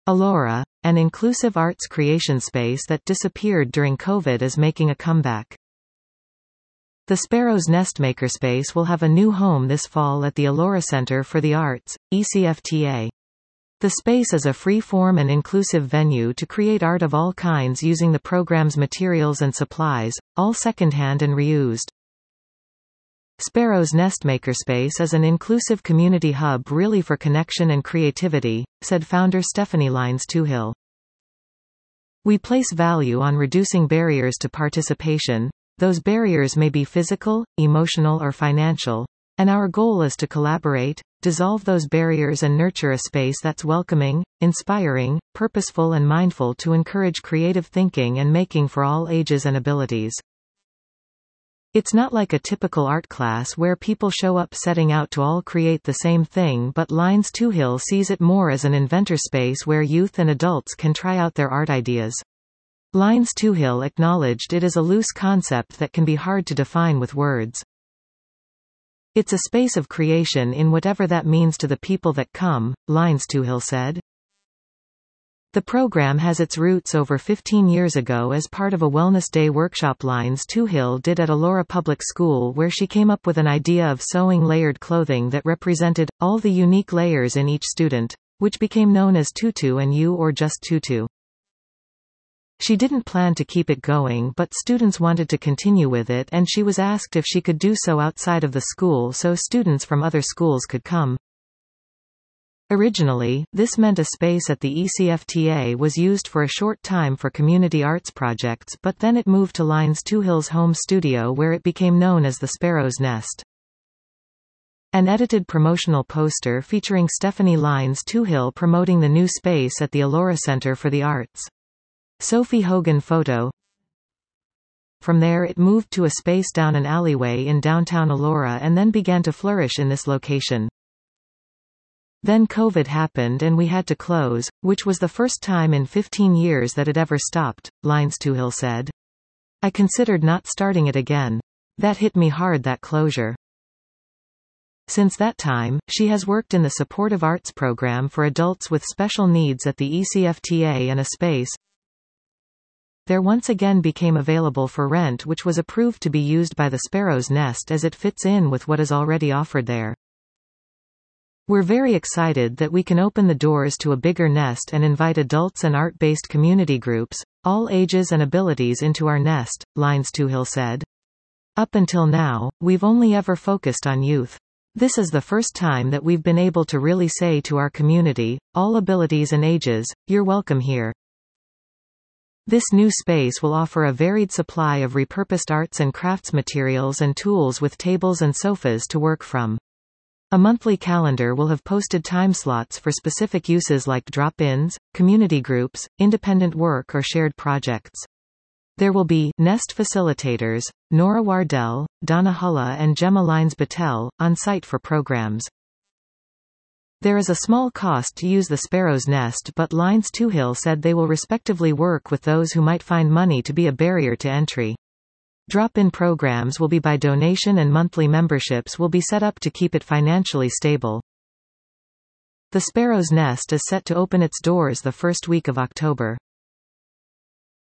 Alora, an inclusive arts creation space that disappeared during COVID, is making a comeback. The Sparrow's Nest Makerspace will have a new home this fall at the Alora Center for the Arts, ECFTA. The space is a free-form and inclusive venue to create art of all kinds using the program's materials and supplies, all secondhand and reused. Sparrow's Nest Makerspace is an inclusive community hub really for connection and creativity, said founder Stephanie Lines-Tuhill. We place value on reducing barriers to participation. Those barriers may be physical, emotional or financial, and our goal is to collaborate, dissolve those barriers and nurture a space that's welcoming, inspiring, purposeful and mindful to encourage creative thinking and making for all ages and abilities. It's not like a typical art class where people show up setting out to all create the same thing, but Lines-Tuhill sees it more as an inventor space where youth and adults can try out their art ideas. Lines-Tuhill acknowledged it is a loose concept that can be hard to define with words. It's a space of creation in whatever that means to the people that come, Lines-Tuhill said. The program has its roots over 15 years ago as part of a Wellness Day workshop Lines-Tuhill did at Alora Public School, where she came up with an idea of sewing layered clothing that represented all the unique layers in each student, which became known as Tutu and You or just Tutu. She didn't plan to keep it going, but students wanted to continue with it, and she was asked if she could do so outside of the school so students from other schools could come. Originally, this meant a space at the ECFTA was used for a short time for community arts projects, but then it moved to Lines-Tuhill's home studio where it became known as the Sparrow's Nest. An edited promotional poster featuring Stephanie Lines-Tuhill promoting the new space at the Alora Center for the Arts. Sophie Hogan photo. From there it moved to a space down an alleyway in downtown Alora and then began to flourish in this location. Then COVID happened and we had to close, which was the first time in 15 years that it ever stopped, Lines-Tuhill said. I considered not starting it again. That hit me hard, that closure. Since that time, she has worked in the supportive arts program for adults with special needs at the ECFTA, and a space there once again became available for rent, which was approved to be used by the Sparrow's Nest as it fits in with what is already offered there. We're very excited that we can open the doors to a bigger nest and invite adults and art-based community groups, all ages and abilities into our nest, Lines-Tuhill said. Up until now, we've only ever focused on youth. This is the first time that we've been able to really say to our community, all abilities and ages, you're welcome here. This new space will offer a varied supply of repurposed arts and crafts materials and tools with tables and sofas to work from. A monthly calendar will have posted time slots for specific uses like drop-ins, community groups, independent work or shared projects. There will be Nest facilitators, Nora Wardell, Donna Hulla and Gemma Lines-Battelle, on site for programs. There is a small cost to use the Sparrow's Nest, but Lines-Tuhill said they will respectively work with those who might find money to be a barrier to entry. Drop-in programs will be by donation and monthly memberships will be set up to keep it financially stable. The Sparrow's Nest is set to open its doors the first week of October.